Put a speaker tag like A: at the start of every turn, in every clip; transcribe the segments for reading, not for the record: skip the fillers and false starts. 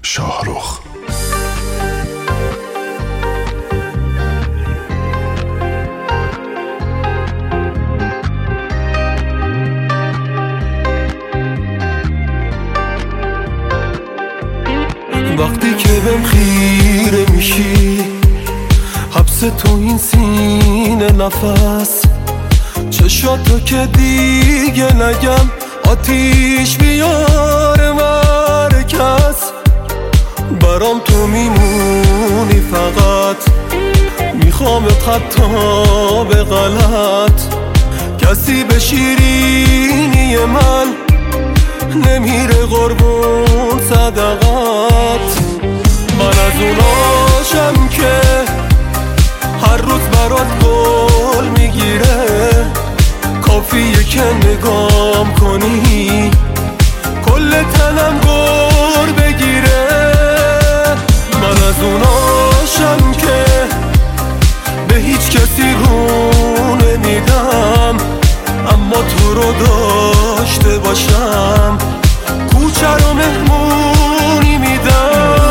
A: شاهرخ.
B: وقتی که بهم خیره میشی، حبس تو این سینه نفس، چشاتو که دیگه نگم آتیش بیاره مرکز. برام تو میمونی فقط، میخوامت حتی به غلط. کسی به شیرینی من نمیره قربون صدقات. من از اوناشم که هر روز برات گل میگیره، کافیه که نگام کنی کل تنم گر بگیره. من از اوناشم که به هیچ کسی رو نمیدم، اما تو رو داشته باشم کوچه رو مهمونی میدم.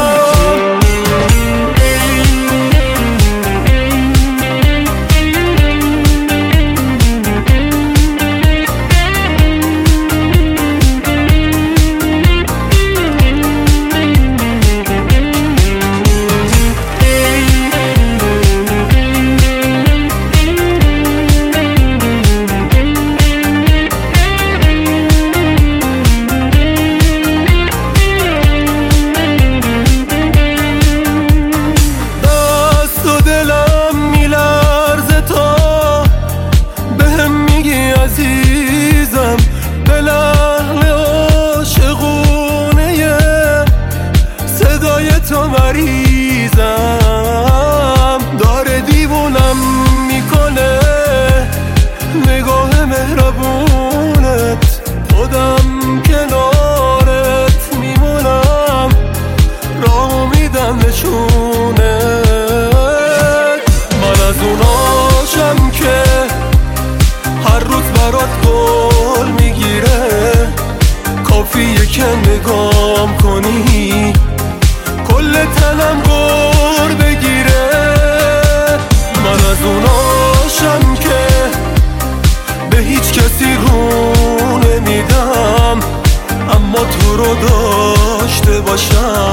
B: عزیزم به لحن عاشقونه صدای تو مریضم، داره دیوونم میکنه نگاه مهربونت. خودم کنارت میمونم، راه میدم نشونت. من از اوناشم که هر روز برات گل میگیره، کافیه که نگام کنی کل تنم گر بگیره. من از اوناشم که به هیچ کسی رو نمیدم، اما تو رو داشته باشم